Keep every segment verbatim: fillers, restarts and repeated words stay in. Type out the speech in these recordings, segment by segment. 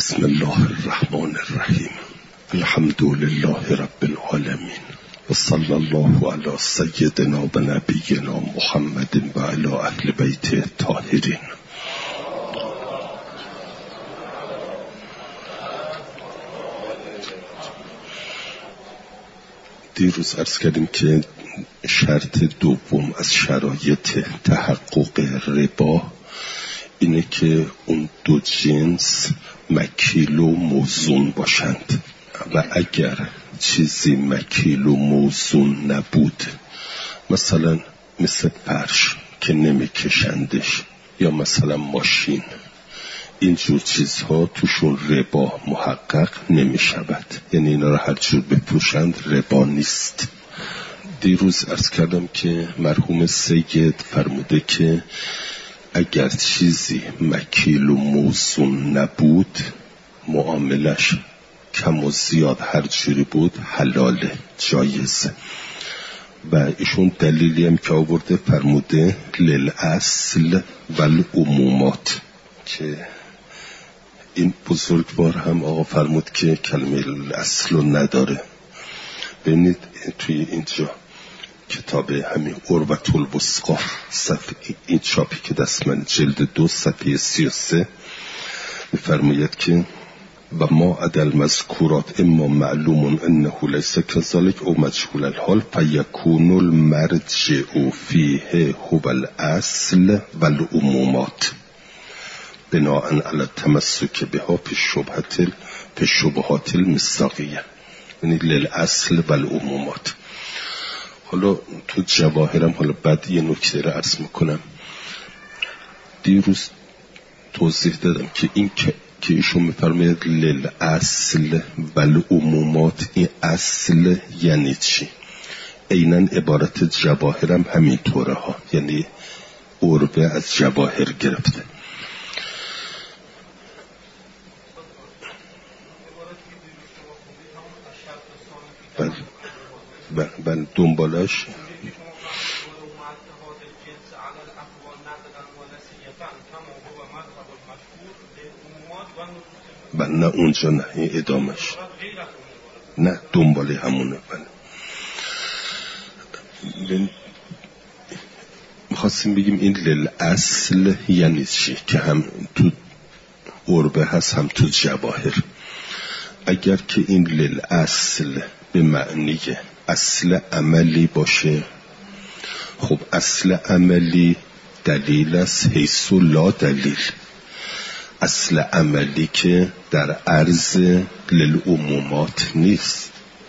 بسم الله الرحمن الرحیم. الحمد لله رب العالمین و صلی الله علی سیدنا و نبینا محمد و علی اهل بیت الطاهرین. دیروز عرض کردیم که شرط دوم از شرایط تحقق ربا اینه که اون دو جنس مکیل و موزون باشند و اگر چیزی مکیل و موزون نبود، مثلا مثل فرش که نمیکشندش یا مثلا ماشین، اینجور چیزها توشون ربا محقق نمیشود، یعنی اینا رو هر جور بفروشند ربا نیست. دیروز عرض کردم که مرحوم سید فرموده که اگر چیزی مکیل و موزون نبود، معاملش کم و زیاد هر جوری بود حلاله، جایزه. و ایشون دلیلی هم که آورده فرموده للاصل و العمومات، که این بزرگوار هم آقا فرمود که کلمه الاصل نداره. ببینید توی اینجا کتاب همین عروة الوثقی صفحه این چاپی که دست من جلد دو صفحه سی و سه میفرماید که و ما عدل مذکورات اما معلوم انه لیس کذالک او مجهول الحال فیکون المرجع فیه هو الاصل و العمومات بناء علی التمسک بها فی الشبهات فی الشبهات المصداقیه، یعنی للاصل و العمومات. حالا تو جواهرم حالا بعد یه نکته رو عرض میکنم. دیروز توضیح دادم که این که که ایشون میفرماید للاصل و العمومات، این اصل یعنی چی؟ عیناً عبارت جواهرم همین طوره ها، یعنی عربه از جواهر گرفته. بل بل, بل دنبالش بل نه اونجا نه، این ادامش نه، دنباله همونه. بل میخواستیم بگیم این للاصل یعنی چی، که هم تو عربه هست هم تو جواهر. اگر که این للاصل به معنی اصل عملی باشه، خب اصل عملی دلیل است حیث لا دلیل، اصل عملی که در عرض للعمومات نیست.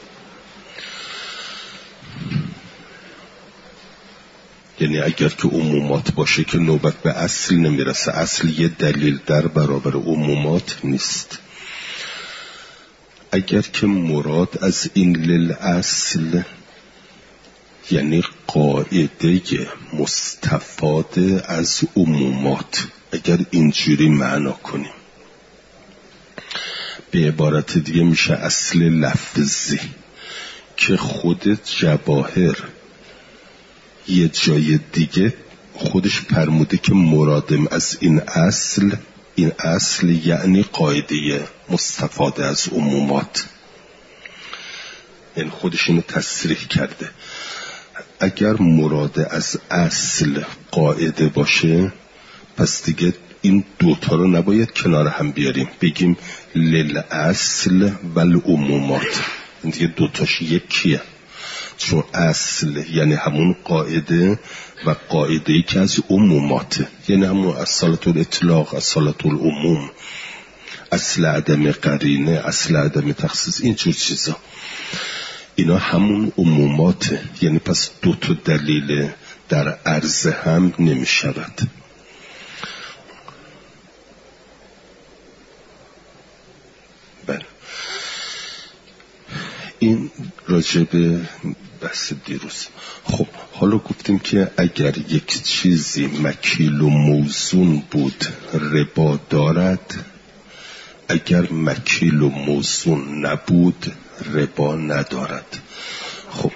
یعنی اگر که عمومات باشه که نوبت به اصل نمیرسه، اصل یه دلیل در برابر عمومات نیست. اگر که مراد از این للاصل یعنی قاعده مستفاده از عمومات، اگر اینجوری معنا کنیم، به عبارت دیگه میشه اصل لفظی، که خود جواهر یه جای دیگه خودش فرموده که مرادم از این اصل، این اصل یعنی قاعده مستفاده از عمومات، این خودش اینو تصریح کرده. اگر مراد از اصل قاعده باشه، پس دیگه این دوتا رو نباید کنار هم بیاریم، بگیم للاصل و العمومات، این دیگه دوتاش یکیه، چون اصل یعنی همون قاعده و قاعده ای که از عموماته، یعنی همون اصالة الاطلاق، اصالة العموم، اصل عدم قرینه، اصل عدم تخصیص، اینجور چیزا، اینا همون عموماته. یعنی پس دو تا دلیل در عرض هم نمی شود. بله، این راجب بحث دیروز. خب حالا گفتیم که اگر یک چیزی مکیل و موزون بود ربا دارد، اگر مکیل و موزون نبود ربا ندارد. خب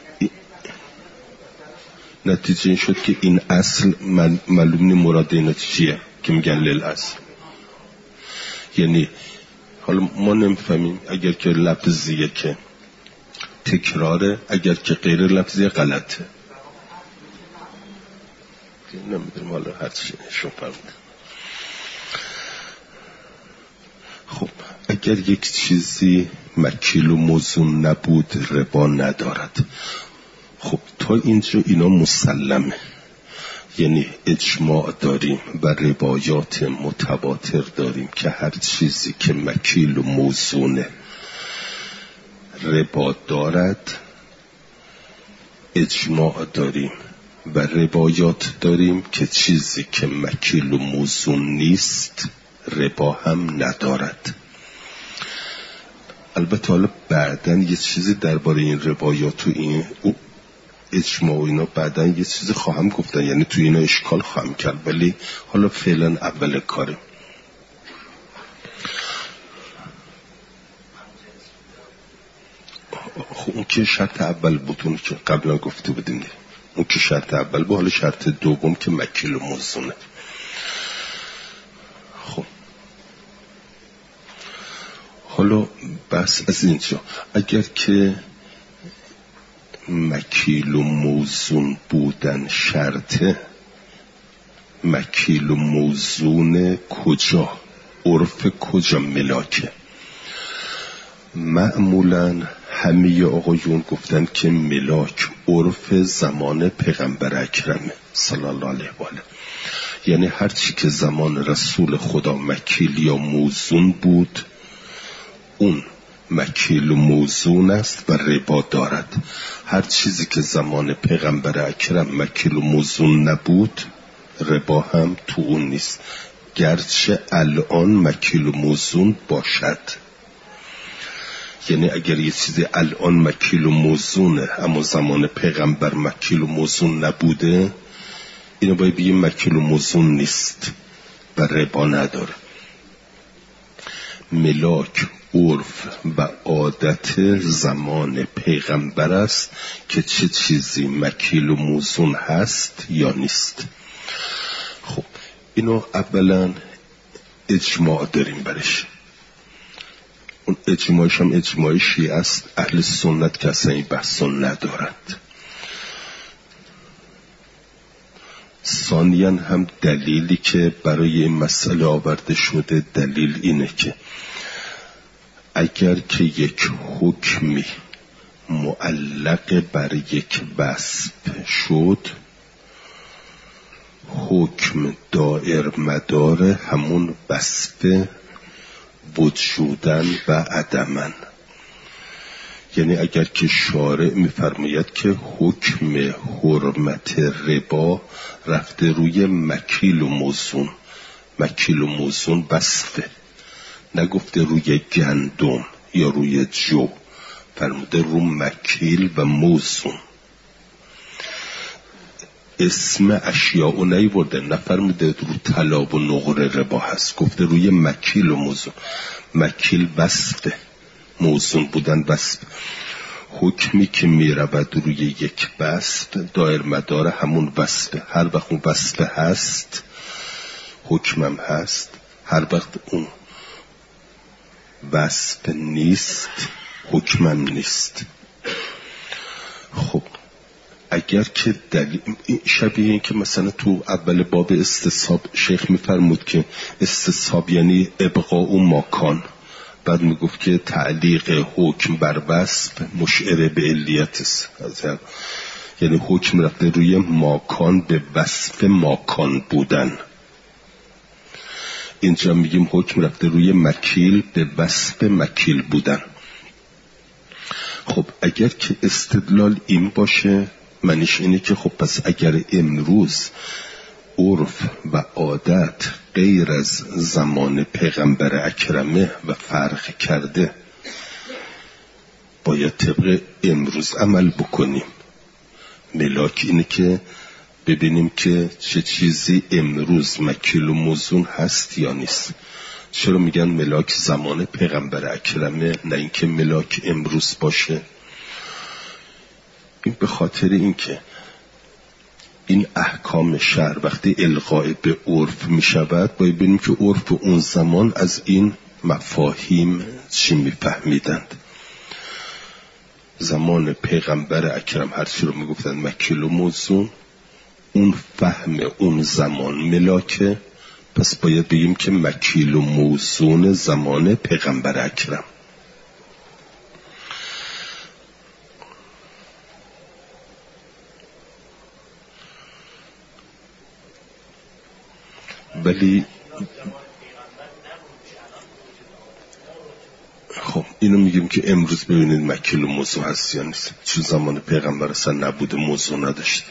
نتیجه این شد که این اصل معلوم نی مراد این چیه که میگن للاصل، یعنی حالا ما نمیفهمیم اگر که لفظیه که تکراره، اگر که غیر لفظیه غلطه. نمیدونم حالا هر چی نشون فرموده. خب اگر یک چیزی مکیل و موزون نبود ربا ندارد، خب تا اینجا اینا مسلمه، یعنی اجماع داریم و روایات متواتر داریم که هر چیزی که مکیل و موزونه ربا دارد. اجماع داریم و روایات داریم که چیزی که مکیل و موزون نیست ربا هم ندارد. البته حالا بعدن یه چیزی درباره این روایات و این اجماع و اینا بعدن یه چیزی خواهم گفتن، یعنی تو اینا اشکال خواهم کرد، ولی حالا فعلا اول کاریم. خب اون که شرط اول بود، اون که قبلا گفته بودیم، اون که شرط اول بود. حالا شرط دوم که مکیل و موزونه. خب حالا بس از اینجا، اگر که مکیل و موزون بودن شرطه، مکیل و موزون کجا؟ عرف کجا ملاکه؟ معمولا همه آقایون گفتن که ملاک عرف زمان پیغمبر اکرمه صلی الله علیه و آله، یعنی هر چی که زمان رسول خدا مکیل یا موزون بود اون مکیل و موزون است و ربا دارد. هر چیزی که زمان پیغمبر اکرم مکیل و موزون نبود ربا هم تو اون نیست، گرچه الان مکیل و موزون باشد. یعنی اگر یه چیزی الان مکیل و موزونه اما زمان پیغمبر مکیل و موزون نبوده، اینو باید بگیم مکیل و موزون نیست و ربا نداره. ملاک عرف و عادت زمان پیغمبر است که چه چیزی مکیل و موزون هست یا نیست. خب اینو اولا اجماع داریم برش. اون اجماعش هم اجماع شیعه است، اهل سنت که اصلا این بحثا ندارند. ثانیاً هم دلیلی که برای این مسئله آورده شده دلیل اینه که اگر که یک حکمی معلق بر یک وصف شد، حکم دائر مدار همون وصف وجودن و عدمن. یعنی اگر که شارع می‌فرماید که حکم حرمت ربا رفته روی مکیل و موزون، مکیل و موزون وصفه، نگفته روی گندم یا روی جو، فرموده رو مکیل و موزون. اسم اشیاء و نیورده، نفرموده رو طلا و نقره ربا هست، گفته روی مکیل و موزون. مکیل وصفه، موزون بودن وصف. حکمی که می رود روی یک وصف دایر مدار همون وصفه. هر وقت اون وصفه هست حکمم هست، هر وقت اون وصف نیست حکمم نیست. خب اگر که دلیل شبیه این که مثلا تو اول باب استصحاب شیخ میفرمود که استصحاب یعنی ابقاء و ماکان، بعد میگفت که تعلیق حکم بر وصف مشعر به علیت است، یعنی حکم رفته روی ماکان به وصف ماکان بودن. اینجا میگیم حکم رفته روی مکیل به وصف مکیل بودن. خب اگر که استدلال این باشه معنیش اینه که خب پس اگر امروز عرف و عادت غیر از زمان پیغمبر اکرمه و فرق کرده، باید طبق امروز عمل بکنیم. ملاک اینه که ببینیم که چه چیزی امروز مکیل و موزون هست یا نیست. چرا میگن ملاک زمان پیغمبر اکرمه نه اینکه ملاک امروز باشه؟ این به خاطر اینکه این احکام شرع وقتی القاء به عرف می شود باید ببینیم که عرف اون زمان از این مفاهیم چی میفهمیدند. زمان پیغمبر اکرم هرچی رو میگفتن مکیل و موزون، اون فهم اون زمان ملاکه، پس باید بگیم که مکیل و موزون زمان پیغمبر اکرم. ولی خب اینو میگیم که امروز ببینید مکیل و موضوع هست یا نیست، چون زمان پیغمبر اصلا نبوده، موضوع نداشته.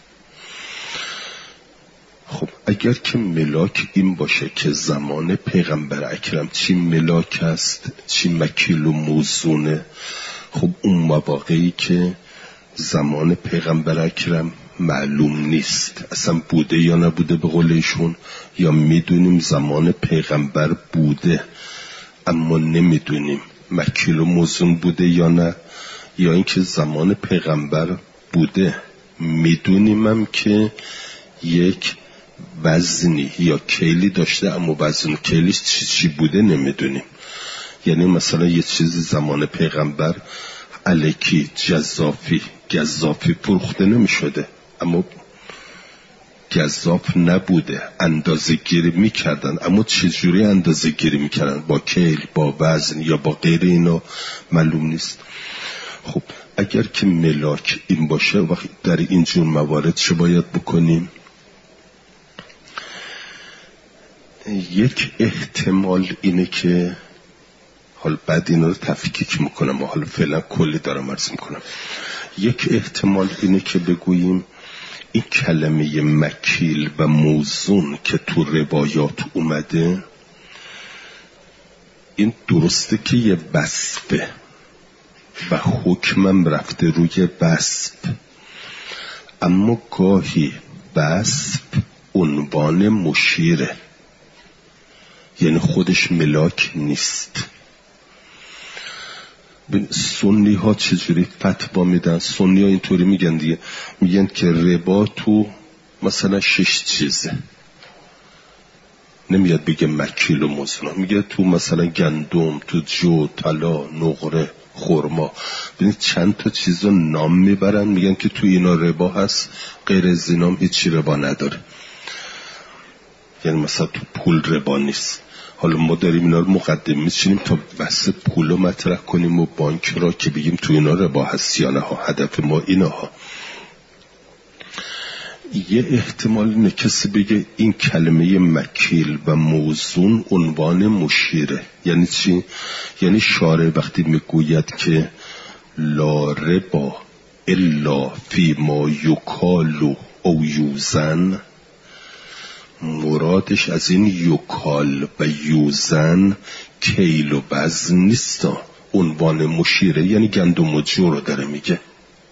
خب اگر که ملاک این باشه که زمان پیغمبر اکرم چی ملاک است چی مکیل و موزونه، خب اون مواقعی که زمان پیغمبر اکرم معلوم نیست اصلا بوده یا نبوده به قول ایشون، یا میدونیم زمان پیغمبر بوده اما نمیدونیم مکیل و موزون بوده یا نه، یا اینکه زمان پیغمبر بوده میدونیم هم که یک وزنی یا کیلی داشته اما وزن کیلیش چی چی بوده نمیدونیم. یعنی مثلا یه چیزی زمان پیغمبر الکی جزافی گزافی فروخته نمیشده اما گزاف نبوده، اندازه گیری میکردن، اما چجوری اندازه گیری میکردن، با کیل با وزن یا با غیر اینا معلوم نیست. خب اگر که ملاک این باشه وقت در اینجور موارد چه باید بکنیم؟ یک احتمال اینه که حال بعد اینا رو تفکیک میکنم و حالا فعلا کلی دارم عرض میکنم. یک احتمال اینه که بگوییم این کلمه مکیل و موزون که تو روایات اومده این درسته که یه وصفه و حکمم رفته روی وصف، اما گاهی وصف عنوان مشیره، یعنی خودش ملاک نیست. سنی ها چجوری فتوا میدن؟ سنی ها اینطوری میگن دیگه، میگن که ربا تو مثلا شش چیزه، نمیاد بگه مکیل و موزون، میگه تو مثلا گندم، تو جو، طلا، نقره، خرما. ببینید چند تا چیز رو نام میبرن، میگن که تو اینا ربا هست، غیر از اینام هیچی ربا نداره. یعنی مثلا تو پول ربا نیست. حالا ما داریم اینا رو مقدم میشینیم تا بحث پول رو مطرح کنیم و بانک را که بگیم تو اینا ربا هست یا نه ها. هدف ما اینا ها. یه احتمال اینه کسی بگه این کلمه مکیل و موزون عنوان مشیره. یعنی چی؟ یعنی شارع وقتی میگوید که لا ربا الا فی ما یکال او یوزن، مرادش از این یکال و یوزن کیل و وزن نیستا، عنوان مشیره، یعنی گندم و جو رو داره میگه.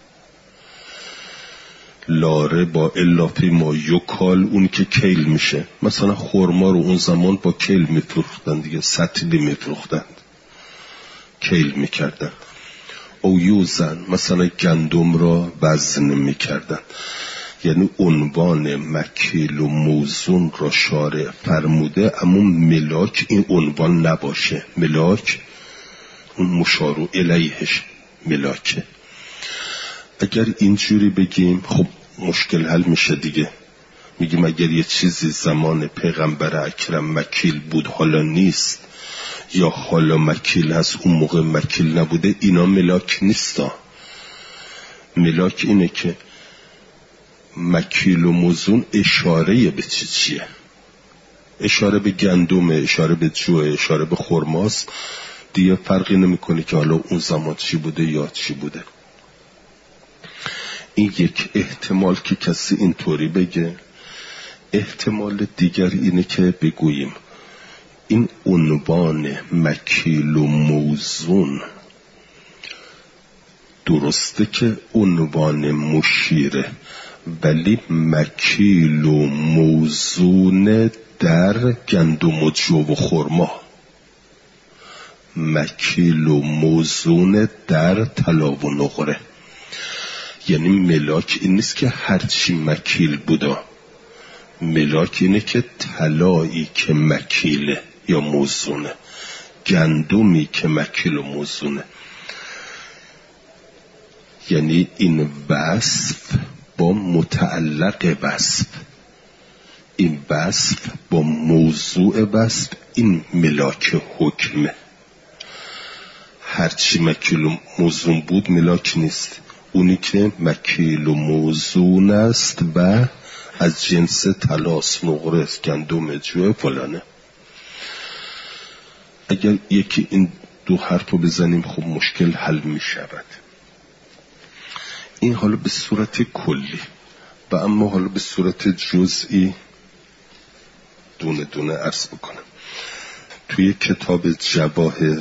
لاره با الا فی ما یکال، اون که کیل میشه. مثلا خرما رو اون زمان با کیل میفروختن دیگه، سطلی میفروختن، کیل میکردن. او یوزن مثلا گندم را وزن میکردن. یعنی عنوان مکیل و موزون را شارع فرموده، اما ملاک این عنوان نباشه. ملاک اون مشار الیهش ملاکه. اگر اینجوری بگیم خب مشکل حل میشه دیگه. میگیم اگر یه چیزی زمان پیغمبر اکرم مکیل بود حالا نیست، یا حالا مکیل هست اون موقع مکیل نبوده، اینا ملاک نیستا. ملاک اینه که مکیل و موزون اشاره به چی چیه؟ اشاره به گندمه، اشاره به جوه، اشاره به خرماست دیگه. فرقی نمیکنه که حالا اون زمان چی بوده یا چی بوده. این یک احتمال که کسی اینطوری بگه. احتمال دیگر اینه که بگوییم این عنوان مکیل و موزون درسته که عنوان مشیره، ولی مکیل و موزون در گندم و جو و خرما، مکیل و موزون در طلا و نقره. یعنی ملاک این نیست که هرچی مکیل بودا، ملاک اینه که طلایی که مکیله یا موزونه، گندمی که مکیل و موزونه. یعنی این وصف با متعلق وصف، این وصف با موضوع وصف، این ملاک حکمه. هرچی مکیل و موزون بود ملاک نیست. اونی که مکیل و موزون است و از جنس طلاست، نقره، گندم، جوه، فلانه. اگر یکی این دو حرف رو بزنیم خب مشکل حل می شود. این حالا به صورت کلی، و اما حالا به صورت جزئی دونه دونه عرض بکنم. توی کتاب جواهر،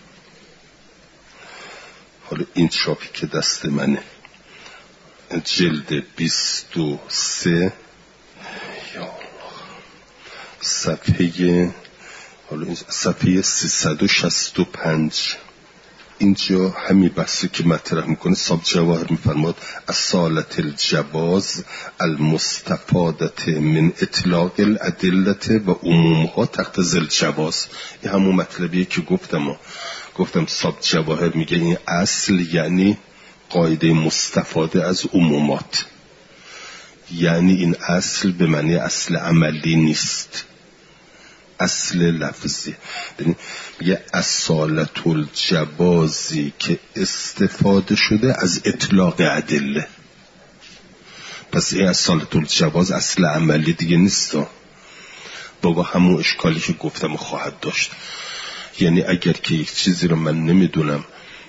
حالا این چاپی که دست منه، جلد بیست و سه، یا صفحه حالا صفحه سیصد و شصت و پنج، اینجا همین بحثی که مطرح میکنه صاحب جواهر میفرماد اصالت الجواز المستفادت من اطلاق الادلت و عمومها تحت ذیل جواز. این همون مطلبیه که گفتم گفتم صاحب جواهر میگه این اصل یعنی قاعده مستفاده از عمومات، یعنی این اصل به معنی اصل عملی نیست، اصل لفظی. یه اصالت الجوازی که استفاده شده از اطلاق ادله. پس این اصالت الجواز اصل عملی دیگه نیست، بابا همون اشکالی که گفتم خواهد داشت. یعنی اگر که یک چیزی رو من نمیدونم،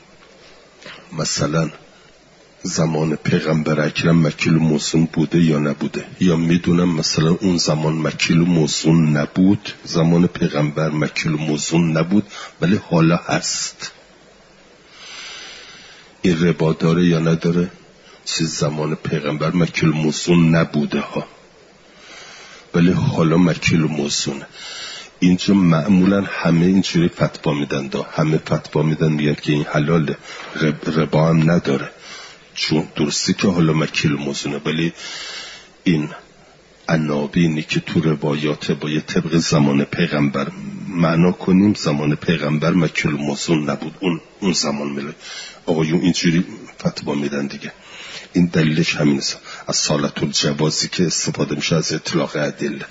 مثلا زمان پیغمبر اکرم مکیل و موزون بوده یا نبوده، یا میدونم مثلا اون زمان مکیل و موزون نبود، زمان پیغمبر مکیل و موزون نبود ولی حالا هست، این ربا داره یا نداره؟ چیز زمان پیغمبر مکیل و موزون نبوده ها ولی حالا مکیل و موزونه. اینجا معمولا همه اینجوری فتوا میدن، دا همه فتوا میدن میگن که این حلاله، رب ربا هم نداره، چون درستی که حالا مکیل موزونه، ولی این عناوینی که تو روایات باید طبق زمان پیغمبر معنا کنیم، زمان پیغمبر مکیل موزون نبود، اون اون زمان مله آقایون اینجوری فتوا میدن دیگه. این دلیلش همین است، از صالت الجوازی که استفاده میشه از اطلاق ادله.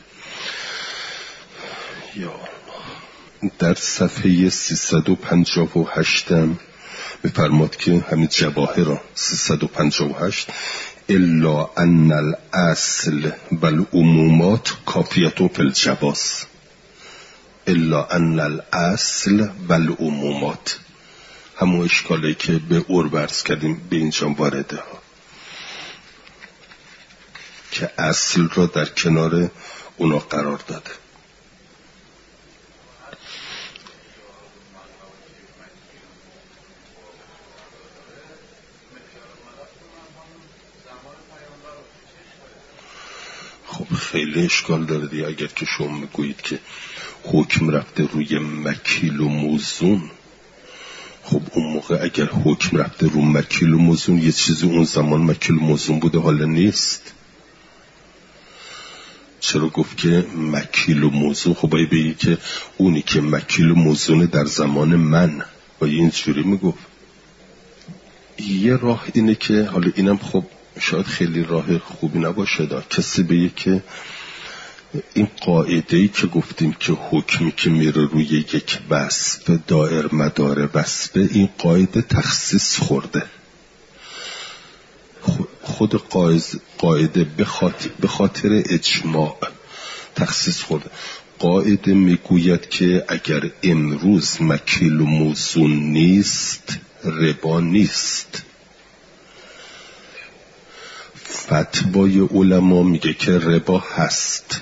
یا در صفحه سیصد و پنجاه و هشت میفرماد که همین جواهر را سیصد و پنجاه و هشت الا ان الاصل والعمومات کافیتون فی الجواز، الا ان الاصل والعمومات، همون اشکالی که به اورورز کردیم به اینجا وارده ها، که اصل را در کنار اونا قرار داده. خب خیلی اشکال داره دیگه. اگر که شما میگویید که حکم رفته روی مکیل و موزون، خب اون موقع اگر حکم رفته روی مکیل و موزون، یه چیزی اون زمان مکیل و موزون بوده حالا نیست. چرا گفت که مکیل و موزون؟ خب باید بگی که اونی که مکیل و موزونه در زمان من، باید اینجوری میگفت. یه راه اینه که حالا اینم خب شاید خیلی راه خوبی نباشه، دا کسی بگه که این قاعده‌ای که گفتیم که حکمی که میره روی یک وصف دائر مدار وصفه، این قاعده تخصیص خورده. خود قاعده به خاطر اجماع تخصیص خورده. قاعده میگوید که اگر امروز مکیل و موزون نیست، ربا نیست. فتوای علما میگه که ربا هست.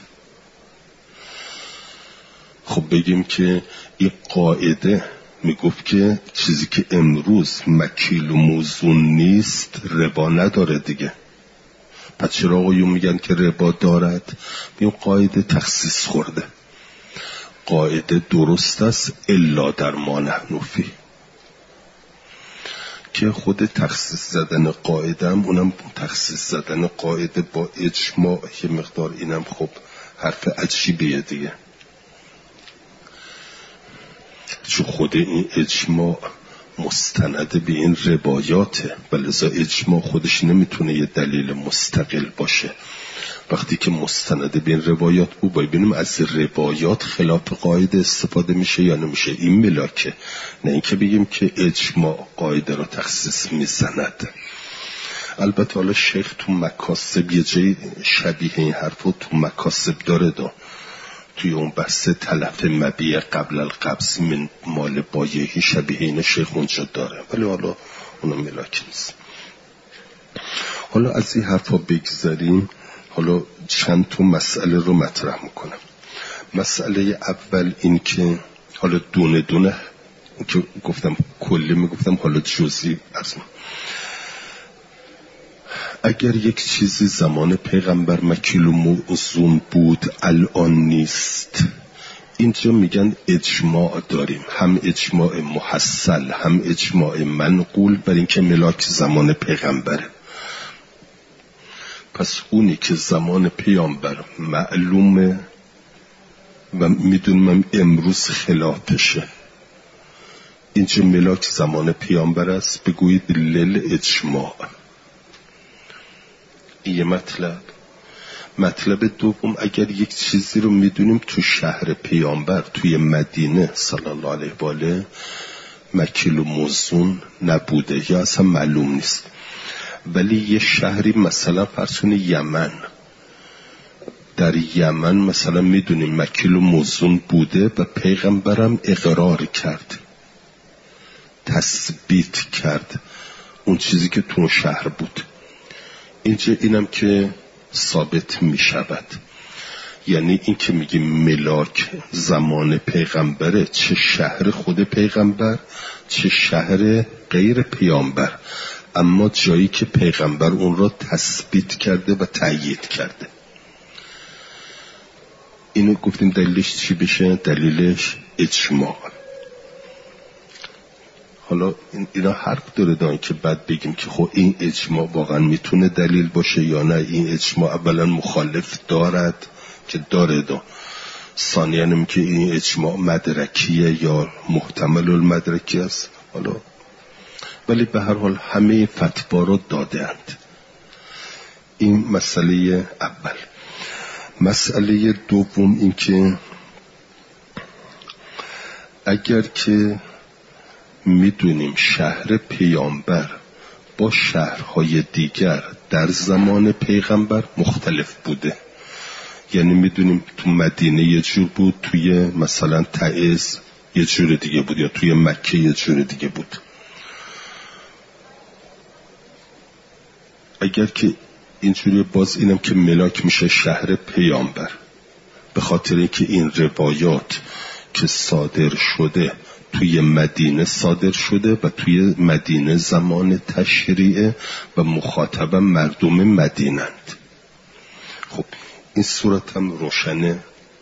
خب بگیم که این قاعده میگفت که چیزی که امروز مکیل و موزون نیست ربا نداره دیگه. پس چرا آقایون میگن که ربا دارد؟ این قاعده تخصیص خورده. قاعده درست است الا در ما نحن فیه، که خود تخصیص زدن قاعده هم اونم تخصیص زدن قاعده با اجماع یه مقدار، اینم خب حرف عجیبیه دیگه. چون خود این اجماع مستند به این روایاته و لذا اجماع خودش نمیتونه یه دلیل مستقل باشه. وقتی که مستند به این روایات بود باید ببینیم از روایات خلاف قاعده استفاده میشه یا نمیشه. این ملاکه، نه اینکه بگیم که اجماع قاعده رو تخصیص میزند. البته حالا شیخ تو مکاسب یه جای شبیه این حرفو تو مکاسب داره دا توی اون بحث تلف مبیع قبل القبض من مال بایعی شبیه این شیخ اونجا داره، ولی حالا اونو ملاک نیست. حالا از این حرفا بگذاریم، حالا چند تا مسئله رو مطرح میکنم. مسئله اول این که حالا دونه دونه که گفتم کلی میگفتم، حالا جزئی عرض می‌کنم. اگر یک چیزی زمان پیغمبر مکیل و موزون بود الان نیست، اینجا میگن اجماع داریم، هم اجماع محصل هم اجماع منقول بر این که ملاک زمان پیغمبره. پس اونی که زمان پیامبر معلومه و میدونم امروز خلافشه، اینجا ملاک زمان پیامبر است، بگویید لیل اجماع. این یه مطلب. مطلب دوم، اگر یک چیزی رو میدونیم تو شهر پیامبر توی مدینه صلی الله علیه و آله مکیل و موزون نبوده یا اصلا معلوم نیست، ولی یه شهری مثلا فرسون یمن، در یمن مثلا میدونیم مکیل و موزون بوده و پیغمبرم اقرار کرد، تثبیت کرد اون چیزی که تو شهر بود. اینجا اینم که ثابت می شود، یعنی این که میگیم ملاک زمان پیغمبره، چه شهر خود پیغمبر چه شهر غیر پیامبر، اما جایی که پیغمبر اون را تثبیت کرده و تأیید کرده. اینو گفتیم دلیلش چی بشه؟ دلیلش اجماع. حالا اینا حرف داره دارن که بعد بگیم که خب این اجماع واقعا میتونه دلیل باشه یا نه. این اجماع اولا مخالف دارد که داره دا، ثانیاً هم که این اجماع مدرکیه یا محتمل المدرکی است. حالا ولی به هر حال همه فتوا رو دادند. این مسئله اول. مسئله دوم این که اگر که میدونیم شهر پیامبر با شهرهای دیگر در زمان پیغمبر مختلف بوده، یعنی میدونیم تو مدینه یه جور بود، توی مثلا تعز یه جور دیگه بود، یا توی مکه یه جور دیگه بود. اگر که اینجوری، باز اینم که ملاک میشه شهر پیامبر، به خاطر اینکه این روایات که صادر شده توی مدینه صادر شده و توی مدینه زمان تشریع و مخاطب مردم مدینند. خب این صورت هم روشنه.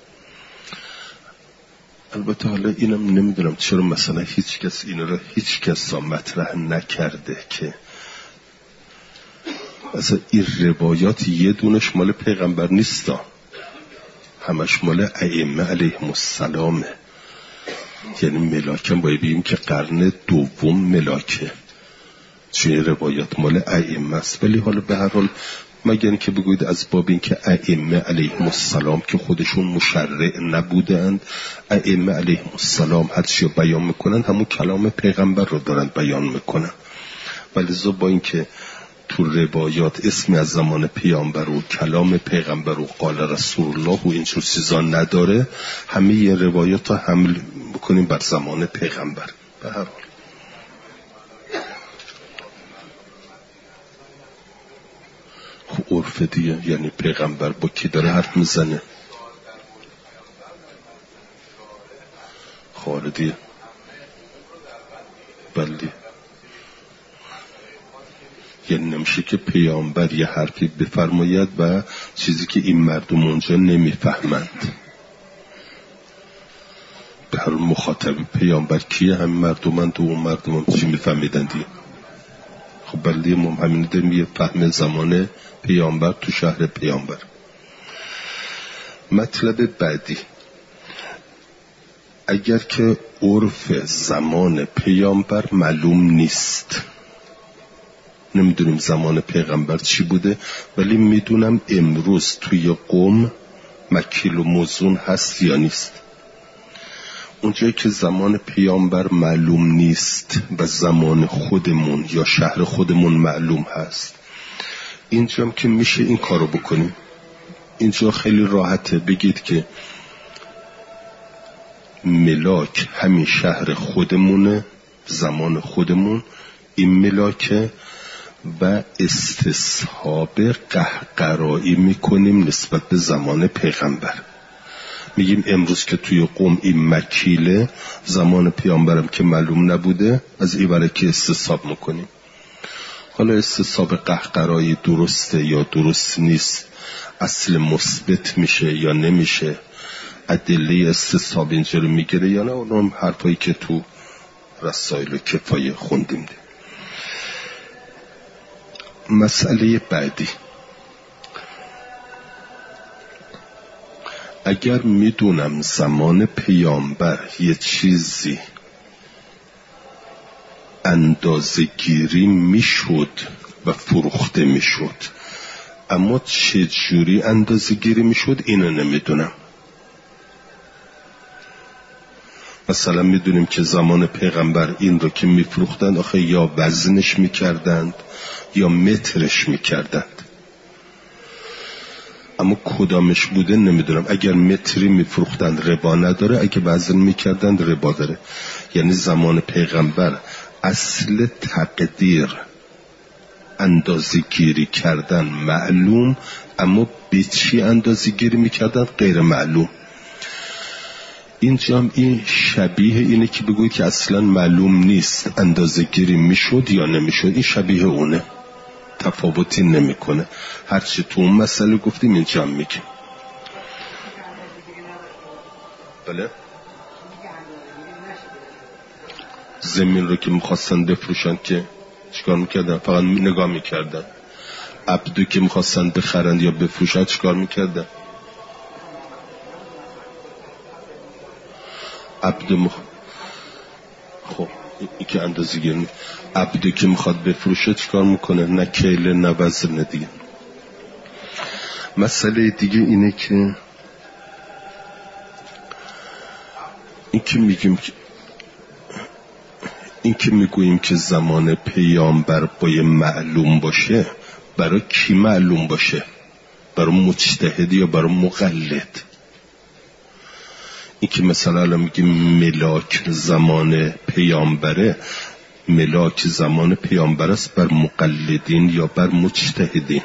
البته حالا اینم نمیدونم چرا مثلا هیچ کس این را هیچ کس را مطرح نکرده که اصلا این روایات یه دونش مال پیغمبر نیستا، همش مال ائمه علیهم السلامه. یعنی ملاکم باید بگیم که قرن دوم ملاکه، چون روایات مال ائمه است. ولی حالا به هر حال مگر اینکه بگوید از باب این که ائمه علیهم السلام که خودشون مشرع نبودند، ائمه علیهم السلام هر چی بیان میکنن همون کلام پیغمبر رو دارن بیان میکنن. ولی زو با این که تو روایات اسمی از زمان پیامبر و کلام پیغمبر و قال رسول الله و اینجور چیزا نداره، همه این روایات ها حمل بکنیم بر زمان پیغمبر. به هر حال خب عرف دیگه، یعنی پیغمبر با کی داره حرف میزنه؟ خالدیه. بلی، یعنی نمیشه که پیامبر یه حرفی بفرماید و چیزی که این مردم اونجا نمیفهمند. به هر مخاطب پیامبر کیه؟ همین مردمند و اون مردم هم چی میفهمیدن دیگه. خب بلی، ما همین داریم یه فهم زمان پیامبر تو شهر پیامبر. مطلب بعدی، اگر که عرف زمان پیامبر معلوم نیست، نمیدونیم زمان پیغمبر چی بوده، ولی میدونم امروز توی قوم مکیل و موزون هست یا نیست. اونجایی که زمان پیامبر معلوم نیست و زمان خودمون یا شهر خودمون معلوم هست، اینجا هم که میشه این کارو بکنیم. اینجا خیلی راحته بگید که ملاک همین شهر خودمونه، زمان خودمون این ملاکه، و استصحاب قهقرایی میکنیم نسبت به زمان پیغمبر. میگیم امروز که توی قوم این مکیله، زمان پیامبرم که معلوم نبوده، از این برای که استصحاب میکنیم. حالا استصحاب قهقرایی درسته یا درست نیست، اصل مثبت میشه یا نمیشه، ادله استصحاب اینجا رو میگیره یا نه، اونم حرفایی که تو رسائل کفایه خوندیم ده. مسئله بعدی، اگر میدونم زمان پیامبر یه چیزی اندازه گیری میشد و فروخته میشد، اما چه جوری اندازه گیری میشد اینو نمیدونم. مثلا میدونیم که زمان پیغمبر این رو که میفروختند آخه یا وزنش میکردند یا مترش میکردند، اما کدامش بوده نمیدونم. اگر متری میفروختند ربا نداره، اگه وزن میکردند ربا داره. یعنی زمان پیغمبر اصل تقدیر اندازه گیری کردن معلوم، اما به چی اندازه گیری میکردن غیر معلوم. اینجا هم این شبیه اینه که بگوی که اصلا معلوم نیست اندازه گیری میشد یا نمیشد. این شبیه اونه، تفاوتی نمیکنه. هرچی تو اون مسئله گفتیم اینجا هم میگیم. بله، زمین رو که میخواستن بفروشن که چیکار میکردن؟ فقط نگاه میکردن. عبدو که میخواستن بخرن یا بفروشن چیکار میکردن؟ عبد مخ... خب این که اندازه گیری. عبدو که میخواد بفروشه چیکار میکنه؟ نه کیله نه وزن دیگه. مسئله دیگه اینه که این که میگیم که این که میگوییم که زمان پیامبر باید معلوم باشه، برای کی معلوم باشه؟ برای مجتهد یا برای مقلد؟ این که مثلا الان میگیم ملاک زمان پیامبره، ملاک زمان پیامبر است بر مقلدین یا بر مجتهدین؟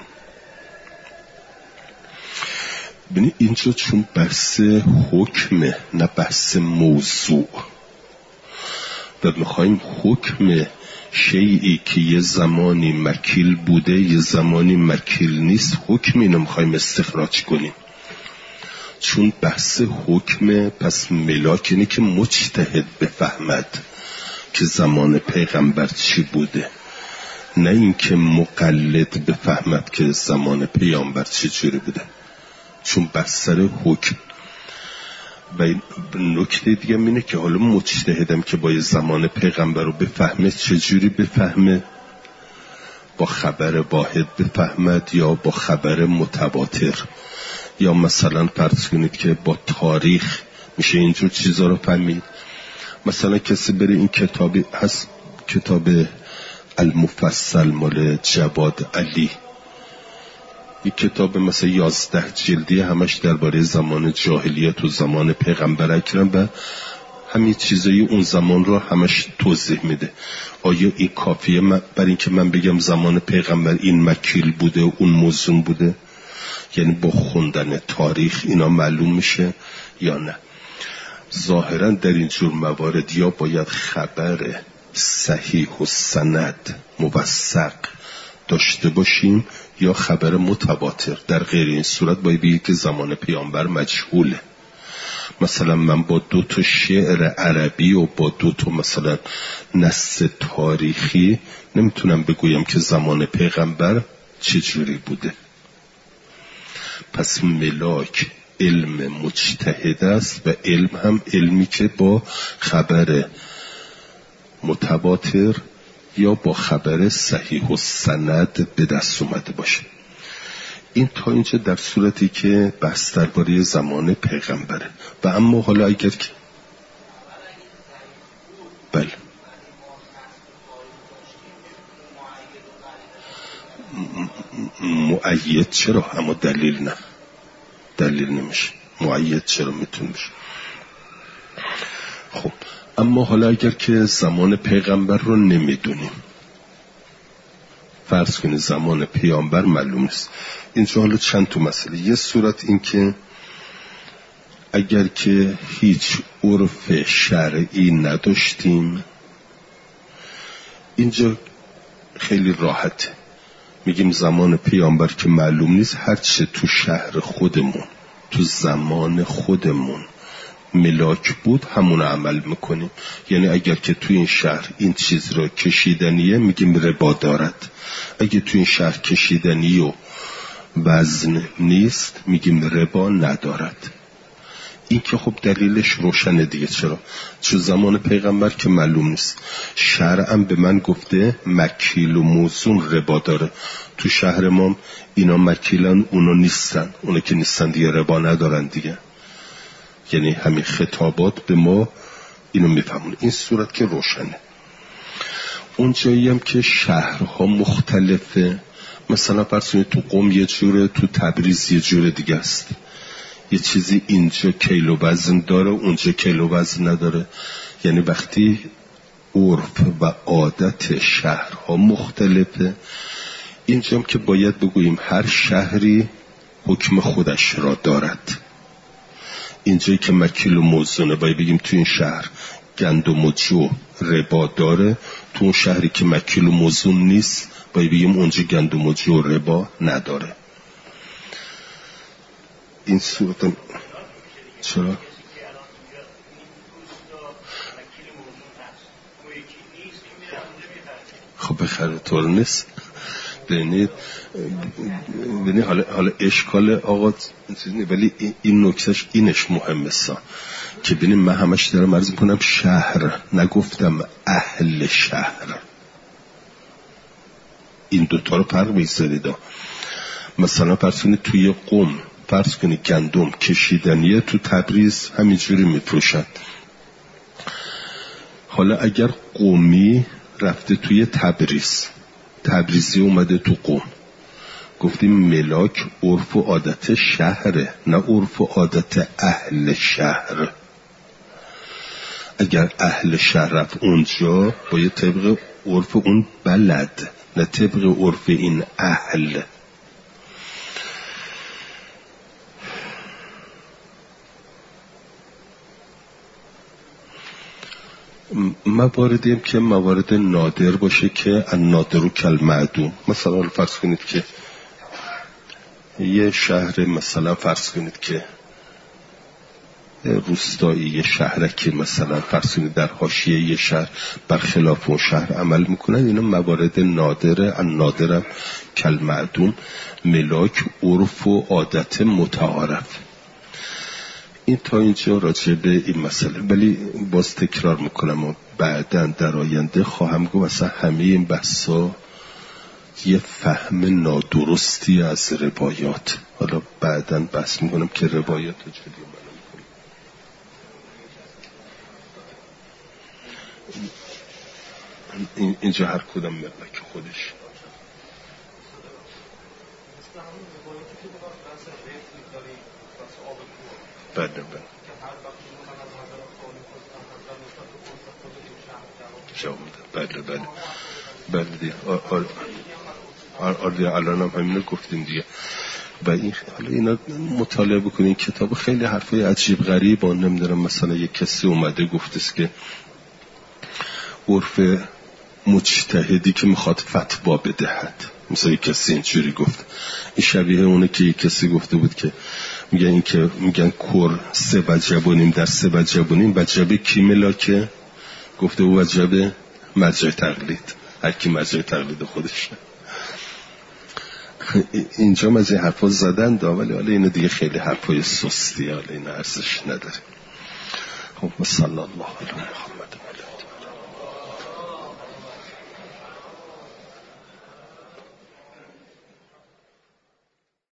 ببینید اینجا چون بحث حکمه نه بحث موضوع، و میخوایم حکم شیئی که یه زمانی مکیل بوده یه زمانی مکیل نیست، حکم اینو میخوایم استخراج کنیم. چون بحث حکمه، پس ملاک اینه که مجتهد بفهمد که زمان پیغمبر چی بوده، نه این که مقلد بفهمد که زمان پیامبر چی جوری بوده. چون بسر حکم. و نکته دیگه اینه که حالا مجتهدم که باید زمان پیغمبر رو بفهمه، چجوری بفهمه؟ با خبر واحد بفهمد یا با خبر متواتر، یا مثلا فرض کنید که با تاریخ میشه اینجور چیزا رو فهمید. مثلا کسی بره این کتابی هست، کتاب المفصل مال جواد علی، یک کتاب مثلا یازده جلدی همش درباره زمان جاهلیت و زمان پیغمبر اکرم و همین چیزایی اون زمان رو همش توضیح میده. آیا این کافیه برای اینکه من بگم زمان پیغمبر این مکیل بوده اون موزون بوده؟ یعنی با خوندن تاریخ اینا معلوم میشه یا نه؟ ظاهرا در این جور موارد یا باید خبر صحیح و سند موثق داشته باشیم یا خبر متواتر. در غیر این صورت باید بگیم که زمان پیامبر مجهوله. مثلا من با دو تا شعر عربی و با دو تا مثلا نص تاریخی نمیتونم بگویم که زمان پیغمبر چجوری بوده. پس ملاک علم مجتهد است و علم هم علمی که با خبر متواتر یا با خبر صحیح و سند به دست اومده باشه. این تا اینجا در صورتی که بحث درباره زمان پیغمبره. و اما حالا اگر که بله مؤید چرا، اما دلیل نه، دلیل نمیشه. مؤید چرا میتونه بشه. خب اما حالا اگر که زمان پیغمبر رو نمیدونیم، فرض کنید زمان پیامبر معلوم نیست، اینجا حالا چند تا مسئله. یه صورت این که اگر که هیچ عرف شرعی نداشتیم، اینجا خیلی راحته، میگیم زمان پیامبر که معلوم نیست، هرچه تو شهر خودمون تو زمان خودمون ملاک بود همون عمل میکنیم. یعنی اگر که تو این شهر این چیز را کشیدنیه میگیم ربا دارد، اگر تو این شهر کشیدنی و وزن نیست میگیم ربا ندارد. این که خب دلیلش روشنه دیگه. چرا؟ چون زمان پیغمبر که معلوم نیست، شرعم به من گفته مکیل و موزون ربا داره، تو شهر ما اینا مکیلن اونا نیستن، اونا که نیستن دیگه ربا ندارن دیگه. یعنی همین خطابات به ما اینو میفهمون. این صورت که روشنه. اون جایی هم که شهرها مختلفه، مثلا فرض کنید تو قم یه جوره، تو تبریز یه جوره دیگه است. یه چیزی اینجا کیلو وزن داره اونجا کیلو وزن نداره. یعنی وقتی عرف و عادت شهرها مختلفه، اینجا هم که باید بگوییم هر شهری حکم خودش را دارد. اینجایی که مکیل و موزونه باید بگیم تو این شهر گندم و جو ربا داره، تو اون شهری که مکیل و موزون نیست باید بگیم اونجا گندم و جو ربا نداره. این صورت چرا؟ خب بخره طور نیست. ببینید ببینید حالا حالا اشکال آقا ولی این نکتهش اینش مهمه سا که ببینید من همش دارم عرض میکنم شهر، نگفتم اهل شهر. این دوتا رو فرق میذارید. مثلا فرض کنید توی قم فرض کنید گندم کشیدنیه، تو تبریز همینجوری میفروشن. حالا اگر قومی رفته توی تبریز، تبریزی اومده تو قم، گفتیم ملاک عرف و عادت شهره نه عرف و عادت اهل شهر. اگر اهل شهر رفت اونجا باید طبق عرف اون بلد نه طبق عرف این اهل. مواردیم که موارد نادر باشه که النادر کالمعدوم. مثلا فرض کنید که یه شهر، مثلا فرض کنید که روستایی یه شهرکی، مثلا فرض کنید در حاشیه یه شهر برخلاف اون شهر عمل میکنن، اینا موارد نادره. النادر کالمعدوم، ملاک عرف و عادت متعارف. این تا اینجا راجع به این مسئله. ولی باز تکرار میکنم و بعداً در آینده خواهم گفت مثلا همه این بحثا یه فهم نادرستی از روایات. حالا بعداً بحث میکنم که روایات رو چه دیگه معلوم کنم. این اینجا هر کدام ملک خودش. بله بله بله بله بله دیگه آره الان هم همینو گفتیم دیگه. و این حالا اینا مطالعه بکنین کتاب خیلی حرفای عجیب غریب. آن نمیدونم مثلا یک کسی اومده گفتست که عرف مجتهدی که میخواد فتوا بدهد، مثلا یک کسی اینجوری گفت. این شبیه اونه که یک کسی گفته بود که میگن این که میگن کور سه وجبونیم در سه وجبونیم، وجبه کی ملاکه؟ گفته او وجبه مرجع تقلید، هر کی مرجع تقلید خودش. اینجا از این حرفا زدن دا، ولی حالا اینه دیگه خیلی حرفای سستی، حالا این ارزش نداره. خب صلی الله علی محمد.